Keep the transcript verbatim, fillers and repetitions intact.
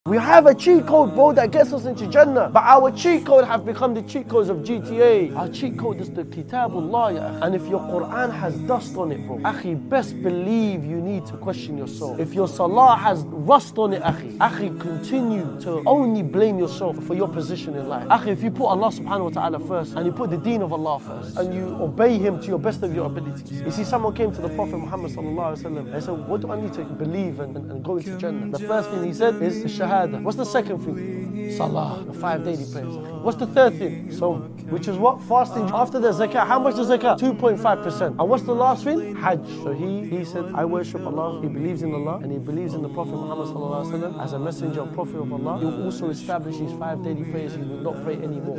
We have a cheat code, bro, that gets us into Jannah. But our cheat code have become the cheat codes of G T A. Our cheat code is the Kitabullah, ya akhi. And if your Quran has dust on it, bro, akhi, best believe you need to question yourself. If your Salah has rust on it, akhi, akhi, continue to only blame yourself for your position in life. Akhi, if you put Allah subhanahu wa ta'ala first, and you put the deen of Allah first, and you obey Him to your best of your abilities. You see, someone came to the Prophet Muhammad sallallahu alaihi wasallam and said, what do I need to believe and, and, and go into Jannah? The first thing he said is the Shahada. What's the second thing? Salah, the five daily prayers. What's the third thing? Saum, which is what? Fasting. After the zakat, how much is zakat? two point five percent. And what's the last thing? Hajj. So he, he said, I worship Allah, he believes in Allah, and he believes in the Prophet Muhammad sallallahu alaihi wasallam as a messenger and prophet of Allah. He will also establish these five daily prayers, he will not pray anymore.